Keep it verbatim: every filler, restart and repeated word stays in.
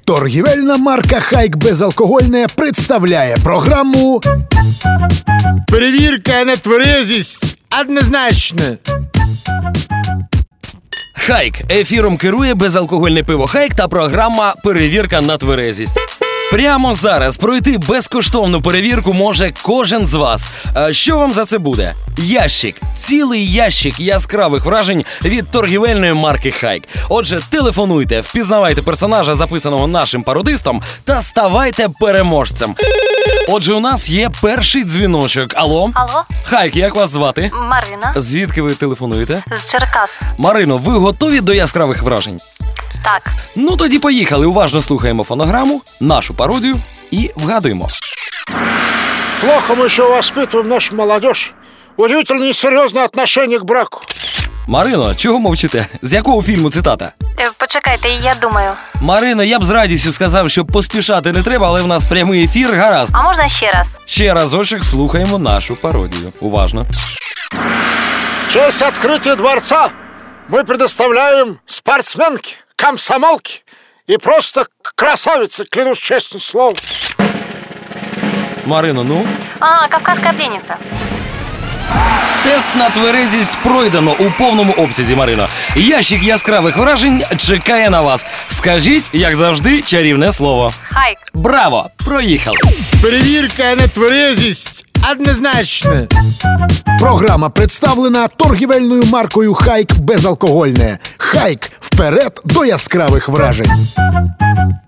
Торгівельна марка «Хайк» безалкогольне представляє програму «Перевірка на тверезість» однозначно. «Хайк» ефіром керує безалкогольне пиво «Хайк» та програма «Перевірка на тверезість». Прямо зараз пройти безкоштовну перевірку може кожен з вас. А що вам за це буде? Ящик. Цілий ящик яскравих вражень від торгівельної марки «Хайк». Отже, телефонуйте, впізнавайте персонажа, записаного нашим пародистом, та ставайте переможцем. Отже, у нас є перший дзвіночок. Алло? Алло? «Хайк», як вас звати? Марина. Звідки ви телефонуєте? З Черкас. Марино, ви готові до яскравих вражень? Так. Ну тоді поїхали. Уважно слухаємо фонограму, нашу пародію і вгадуємо. Плохо мы еще воспитываем нашу молодежь. Удивительно несерьезное отношение к браку. Марино, чого мовчите? З якого фільму цитата? Е, Почекайте, я думаю. Марино, я б з радістю сказав, що поспішати не треба, але в нас прямий ефір, гаразд. А можна ще раз? Ще разочок слухаємо нашу пародію. Уважно. В честь открытия дворца мы предоставляем спортсменке, комсомолке и просто красавице, клянусь честным словом. Марино, ну? А, кавказька пленниця. Тест на тверезість пройдено у повному обсязі, Марино. Ящик яскравих вражень чекає на вас. Скажіть, як завжди, чарівне слово. Хайк. Браво! Проїхали! Перевірка на тверезість однозначно. Програма представлена торгівельною маркою «Хайк» безалкогольне. «Хайк» – вперед до яскравих вражень.